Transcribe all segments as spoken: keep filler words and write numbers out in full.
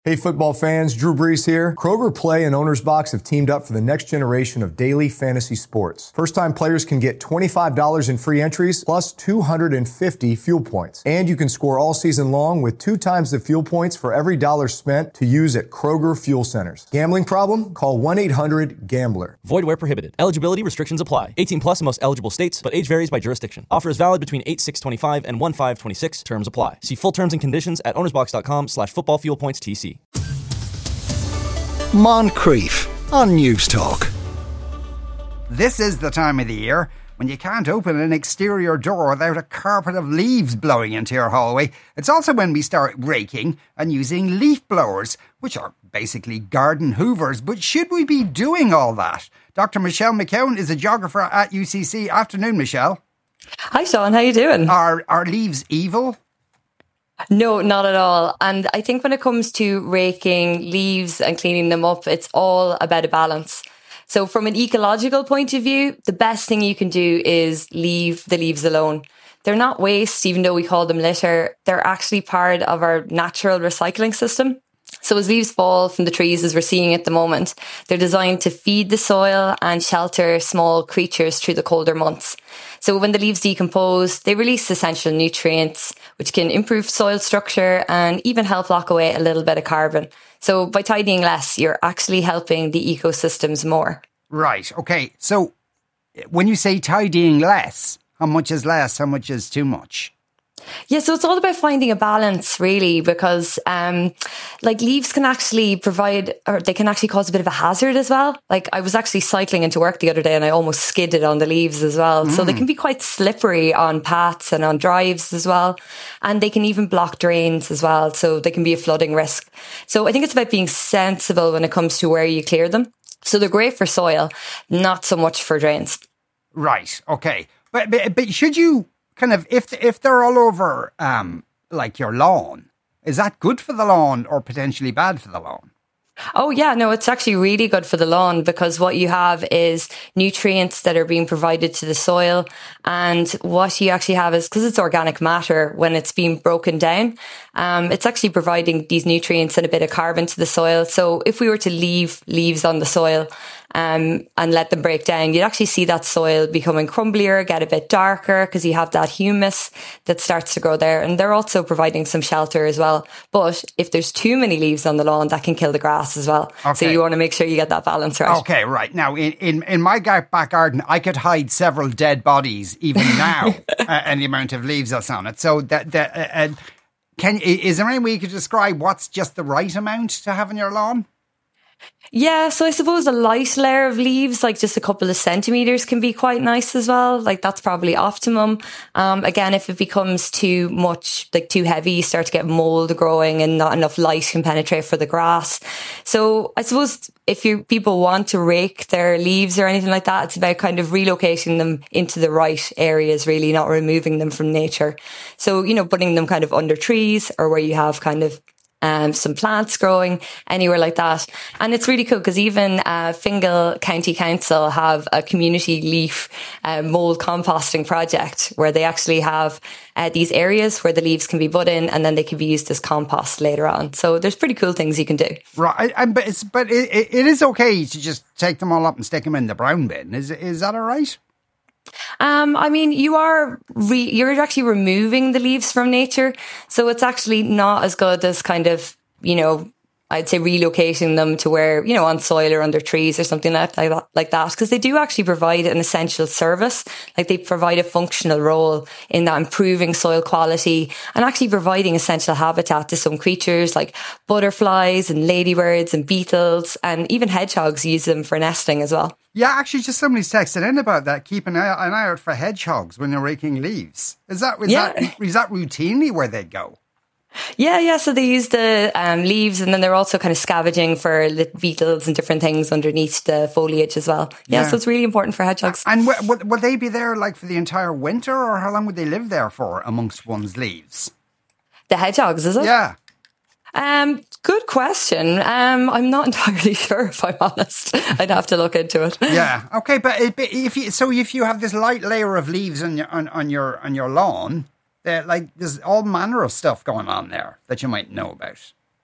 Hey football fans, Drew Brees here. Kroger Play and Owner's Box have teamed up for the next generation of daily fantasy sports. First-time players can get twenty-five dollars in free entries plus two hundred fifty fuel points. And you can score all season long with two times the fuel points for every dollar spent to use at Kroger Fuel Centers. Gambling problem? Call one eight hundred gambler. Void where prohibited. Eligibility restrictions apply. eighteen plus in most eligible states, but age varies by jurisdiction. Offer is valid between eight six twenty-five and one five twenty-six. Terms apply. See full terms and conditions at ownersbox.com slash football fuel points TC. Moncrief on News Talk. This is the time of the year when you can't open an exterior door without a carpet of leaves blowing into your hallway. It's also when we start raking and using leaf blowers, which are basically garden hoovers. But should we be doing all that? Doctor Michelle McKeown is a geographer at U C C. Afternoon, Michelle. Hi, Sean. How you doing? Are, are leaves evil? No, not at all. And I think when it comes to raking leaves and cleaning them up, it's all about a balance. So from an ecological point of view, the best thing you can do is leave the leaves alone. They're not waste, even though we call them litter. They're actually part of our natural recycling system. So as leaves fall from the trees, as we're seeing at the moment, they're designed to feed the soil and shelter small creatures through the colder months. So when the leaves decompose, they release essential nutrients, which can improve soil structure and even help lock away a little bit of carbon. So by tidying less, you're actually helping the ecosystems more. Right. Okay. So when you say tidying less, how much is less? How much is too much? Yeah, so it's all about finding a balance, really, because um, like leaves can actually provide, or they can actually cause a bit of a hazard as well. Like I was actually cycling into work the other day and I almost skidded on the leaves as well. Mm. So they can be quite slippery on paths and on drives as well. And they can even block drains as well. So they can be a flooding risk. So I think it's about being sensible when it comes to where you clear them. So they're great for soil, not so much for drains. Right. Okay. But, but, but should you... Kind of, if if they're all over, um, like your lawn, is that good for the lawn or potentially bad for the lawn? Oh, yeah, no, it's actually really good for the lawn because what you have is nutrients that are being provided to the soil. And what you actually have is, because it's organic matter, when it's being broken down, um, it's actually providing these nutrients and a bit of carbon to the soil. So if we were to leave leaves on the soil, Um, and let them break down, you'd actually see that soil becoming crumblier, get a bit darker because you have that humus that starts to grow there. And they're also providing some shelter as well. But if there's too many leaves on the lawn, that can kill the grass as well. Okay. So you want to make sure you get that balance right. Okay, right. Now, in, in, in my back garden, I could hide several dead bodies even now uh, and the amount of leaves that's on it. So that, that uh, uh, can is there any way you could describe what's just the right amount to have on your lawn? Yeah, so I suppose a light layer of leaves, like just a couple of centimetres, can be quite nice as well. Like that's probably optimum. Um, again, if it becomes too much, like too heavy, you start to get mould growing and not enough light can penetrate for the grass. So I suppose if you people want to rake their leaves or anything like that, it's about kind of relocating them into the right areas, really, not removing them from nature. So, you know, putting them kind of under trees or where you have kind of Um, some plants growing, anywhere like that. And it's really cool because even uh, Fingal County Council have a community leaf uh, mould composting project where they actually have uh, these areas where the leaves can be put in and then they can be used as compost later on. So there's pretty cool things you can do. Right, and, but, it's, but it, it is okay to just take them all up and stick them in the brown bin. Is, is that all right? Um, I mean, you are re- you're actually removing the leaves from nature, so it's actually not as good as kind of, you know, I'd say relocating them to where, you know, on soil or under trees or something like that, like that, because they do actually provide an essential service. Like they provide a functional role in that improving soil quality and actually providing essential habitat to some creatures like butterflies and ladybirds and beetles, and even hedgehogs use them for nesting as well. Yeah, actually, just somebody's texted in about that. Keep an eye, an eye out for hedgehogs when you're raking leaves. Is that is yeah. that is that routinely where they go? Yeah, yeah. So they use the um, leaves, and then they're also kind of scavenging for little beetles and different things underneath the foliage as well. Yeah, yeah. So it's really important for hedgehogs. And w- w- will they be there like for the entire winter, or how long would they live there for amongst one's leaves? The hedgehogs, is it? Yeah. Um, good question. Um, I'm not entirely sure, if I'm honest. I'd have to look into it. Yeah. Okay, but if you so if you have this light layer of leaves on your on, on your on your lawn, uh, like there's all manner of stuff going on there that you might know about.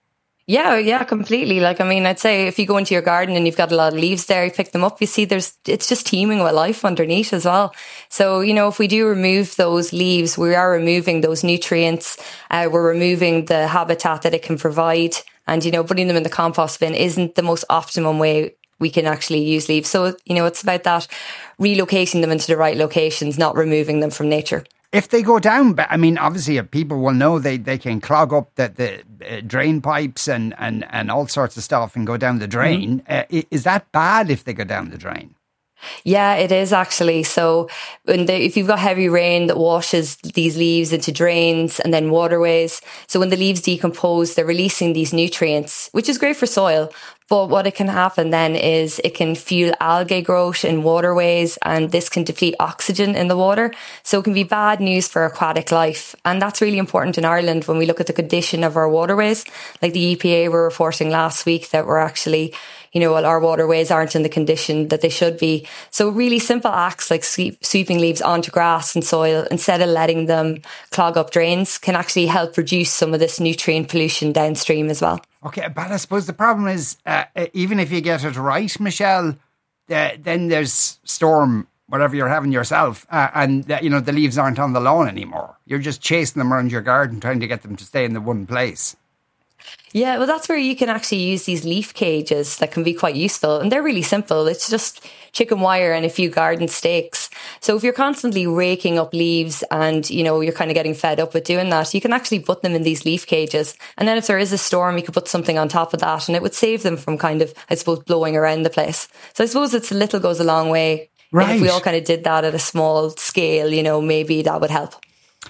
Yeah, yeah, completely. Like, I mean, I'd say if you go into your garden and you've got a lot of leaves there, you pick them up, you see there's, it's just teeming with life underneath as well. So, you know, if we do remove those leaves, we are removing those nutrients, uh, we're removing the habitat that it can provide. And, you know, putting them in the compost bin isn't the most optimum way we can actually use leaves. So, you know, it's about that relocating them into the right locations, not removing them from nature. If they go down, I mean, obviously people will know they, they can clog up the, the uh, drain pipes and, and, and all sorts of stuff and go down the drain. Mm-hmm. Uh, is that bad if they go down the drain? Yeah, it is actually. So when the, if you've got heavy rain that washes these leaves into drains and then waterways, so when the leaves decompose, they're releasing these nutrients, which is great for soil. But what it can happen then is it can fuel algae growth in waterways, and this can deplete oxygen in the water. So it can be bad news for aquatic life. And that's really important in Ireland when we look at the condition of our waterways. Like the E P A were reporting last week that we're actually, you know, our waterways aren't in the condition that they should be. So really simple acts like sweep, sweeping leaves onto grass and soil instead of letting them clog up drains can actually help reduce some of this nutrient pollution downstream as well. Okay, but I suppose the problem is, uh, even if you get it right, Michelle, uh, then there's storm, whatever you're having yourself, uh, and, uh, you know, the leaves aren't on the lawn anymore. You're just chasing them around your garden, trying to get them to stay in the one place. Yeah, well, that's where you can actually use these leaf cages that can be quite useful. And they're really simple. It's just chicken wire and a few garden stakes. So if you're constantly raking up leaves and, you know, you're kind of getting fed up with doing that, you can actually put them in these leaf cages. And then if there is a storm, you could put something on top of that and it would save them from kind of, I suppose, blowing around the place. So I suppose it's a little goes a long way. Right. And if we all kind of did that at a small scale, you know, maybe that would help.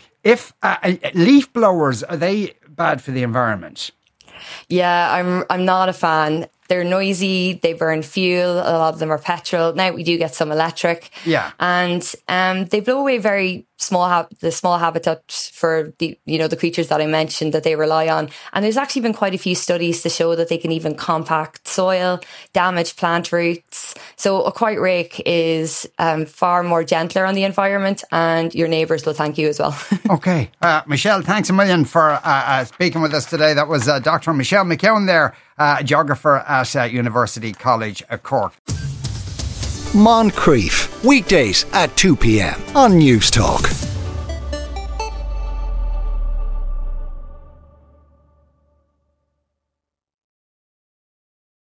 If uh, leaf blowers, are they bad for the environment? Yeah, I'm I'm not a fan. They're noisy, they burn fuel, a lot of them are petrol. Now we do get some electric. Yeah. And um, they blow away very small, ha- the small habitat for the, you know, the creatures that I mentioned that they rely on. And there's actually been quite a few studies to show that they can even compact soil, damage plant roots. So a quiet rake is um, far more gentler on the environment and your neighbours will thank you as well. Okay. Uh, Michelle, thanks a million for uh, uh, speaking with us today. That was uh, Doctor Michelle McKeown there, uh, geographer at uh, University College Cork. Moncrief, weekdays at two p.m. on News Talk.